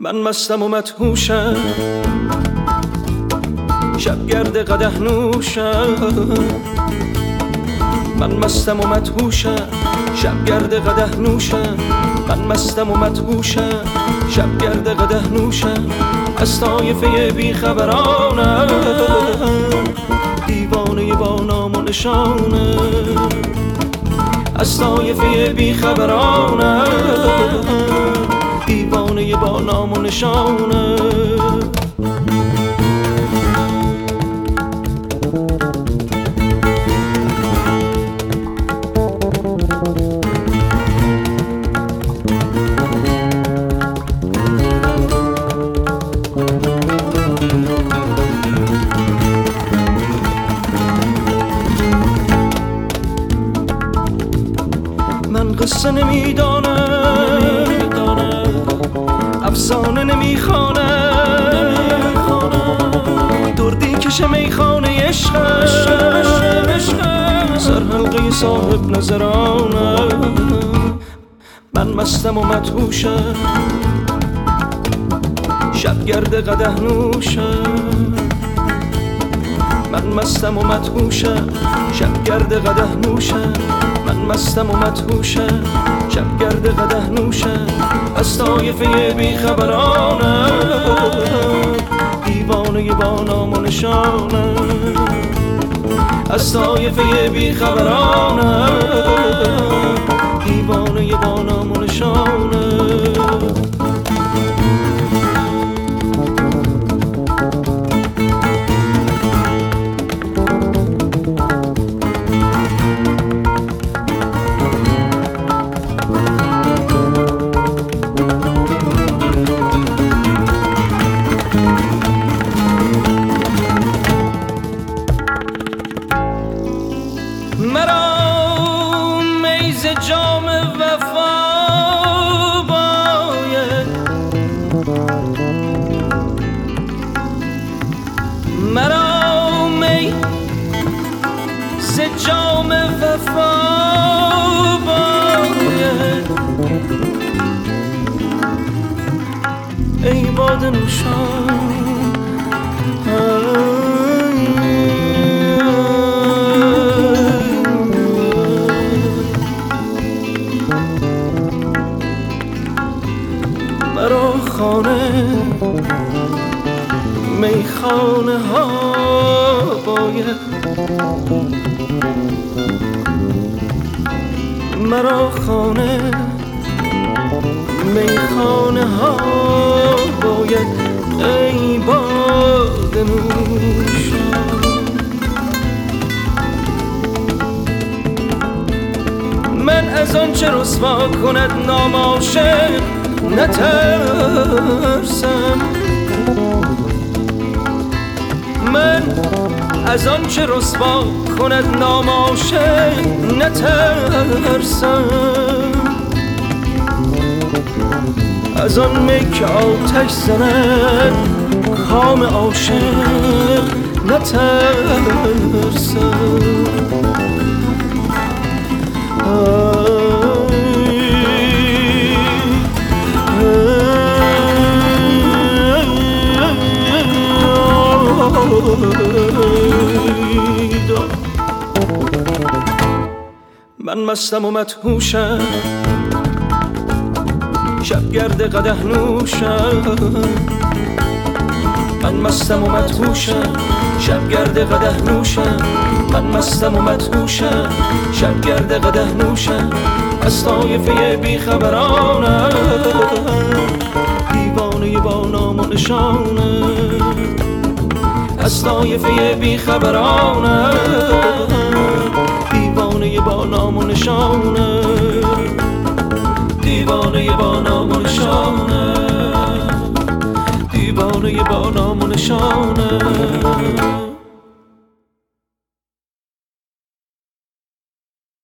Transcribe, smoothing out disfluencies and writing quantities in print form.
من مستم و مدهوشم، شبگرد قدح نوشم. من مستم و مدهوشم، شبگرد قدح نوشم. من مستم و مدهوشم، شبگرد قدح نوشم. از طایفه بیخبرانم، دیوانه با نام و نشانم. از طایفه بیخبرانم، دیوانه با نام و نشانم. من قصه نمیدانم، افسانه نمیخوانم. دردی کش میخانه عشقم، سرحلقه صاحب نظرانم. من مستم و مدهوشم، شبگرد قدح نوشم. من مستم و مدهوشم، شبگرد قدح نوشم. من مستم و مدهوشم، شبگرد قدح نوشم. از طایفه بیخبرانم، دیوانه با نام و نشانم. از طایفه بیخبرانم، دیوانه با نام و نشانم. مرا میز جام وفا باید، مرا میز جام وفا باید. ای باده نوشان، مرا خانه میخانه ها باید. مرا خانه میخانه ها باید. ای باده نوشان، من از آن چه رسوا کند نام عاشق نترسم. من از آن چه رسوا کند نام عاشق نترسم. از آن می که آتش زند کام عاشق نترسم. من مستم و مدهوشم، شبگرد قدح نوشم. من مستم و مدهوشم، شبگرد قدح نوشم. من مستم و مدهوشم، شبگرد قدح نوشم. از طایفه بیخبرانم، دیوانه با نام و نشانم. از طایفه بیخبرانم، دیوانه با نام و نشانم. دیوانه با نام و نشانم، دیوانه با نام و نشانم.